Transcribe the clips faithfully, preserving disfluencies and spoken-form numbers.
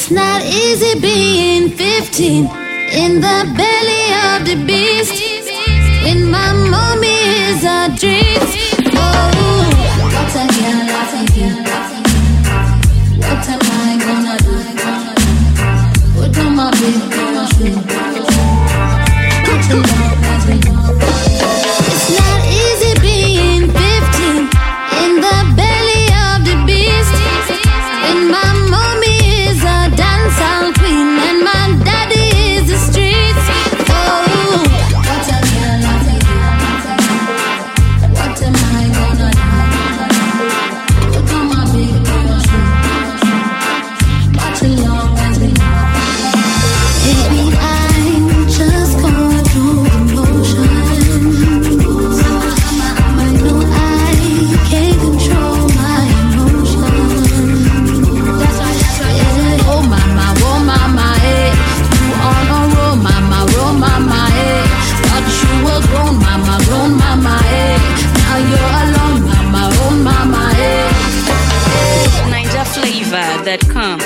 It's not easy being fifteen in the belly of the beast. When my mommy is a dreams. Oh, what a girl I think. What am I gonna do? Put on my big girl shoe. Put your love as we go. It's not easy being fifteen in the belly of the beast. When my mommy is a dancehall queen and my daddy is the streets. Oh, what a girl I think. What am I gonna do? Put on my big girl shoe. Watch along as we go. Baby, I'm just going through the motions. I know I can't control my emotions. That's right, that's right. Yeah. Oh mama, oh mama, eh. You on a roll, mama, roll, mama, eh. Thought you were grown, mama, grown, mama, eh. Now you're alone, mama, oh mama, eh. Niger Flavor dot com.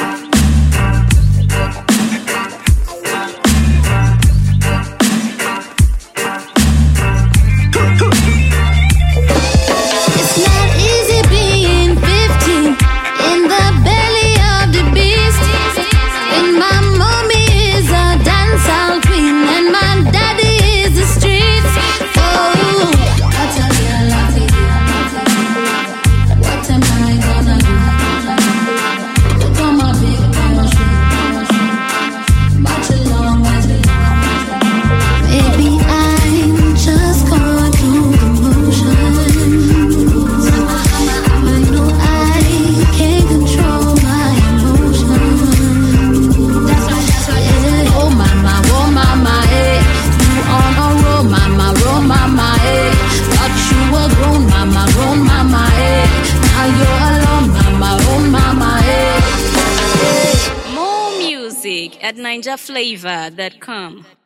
It's not easy being fifteen in the belly of the beast. When my mommy is a dancehall queen and my daddy is the streets. Oh, what a girl I think. What am I gonna do? Put on my big girl shoe. March along as we go. Maybe I'm just going through the motions. I know I can't control my emotions. That's right, that's right. Yeah. Oh mama, oh mama, eh. You on a roll, mama, roll, mama, eh. Thought you were grown, mama, grown, mama, eh. Now you're alone, mama, oh mama, eh. More music at Niger Flavor dot com.